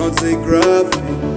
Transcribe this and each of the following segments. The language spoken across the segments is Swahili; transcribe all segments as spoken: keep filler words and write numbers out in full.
Rosegraph.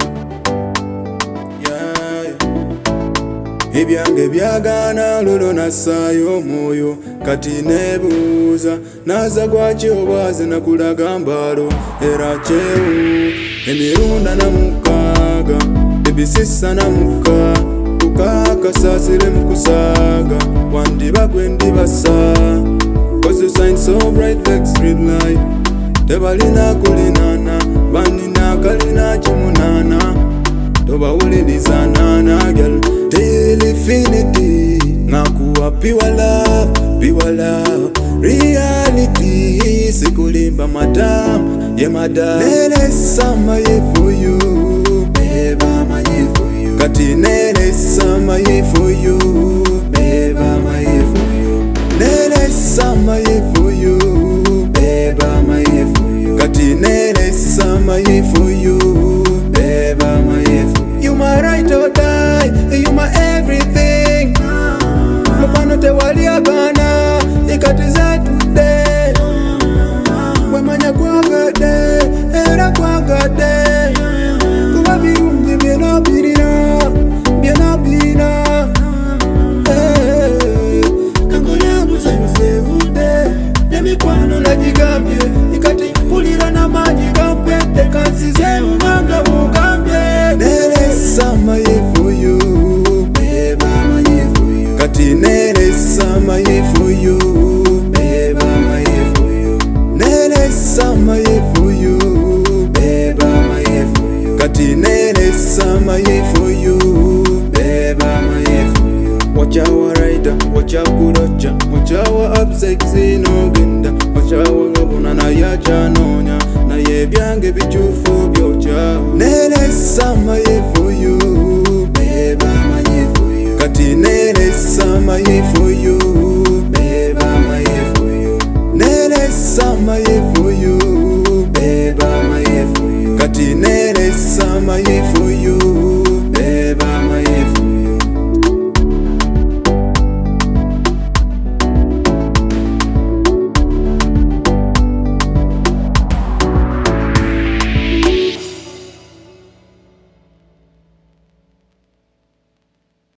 Yeah. Ebyange byagana lolo nasaayo omwoyo kati nebuuza naza gwaki obwaze nakulaga mbalo era kyewu emirunda namukaaga ebisisa namuka kukakasasire mukusaaga wandiba gwe ndibasa cause you shine so bright like street light tebalina kulinana banina kalina kimunana tobawuliriza nana girl till infinity nakuwa pure love pure love reality sikulimba madam ye madam nene sama ye for you beba ma ye for you kati nene sama ye for you beba ma ye for you nene sama ye for you beba ma ye for you kati nene sama ye for you beba ma ye for you you my right or die you my everything mupano tewali agana ikati zetude wemanya kwagade era kwagade kuba birungi byena birina byena birina kangonya buzebuzebude nemikwano nagigambye ikati pulira namanyi gampete kansize mumanga mugambye nene sama ye for you beba ma ye for you kati nene sama ye for you beba ma ye for you nene sama ye for you beba ma ye for you kati nene sama ye for you beba ma ye for you wachawa raida wachakurocha wachawa upside zinogenda wachawa ngabona na yachanonya na yebyange bichufu byocha nene sama ye for you beba ma ye for you kati nene sama ye for you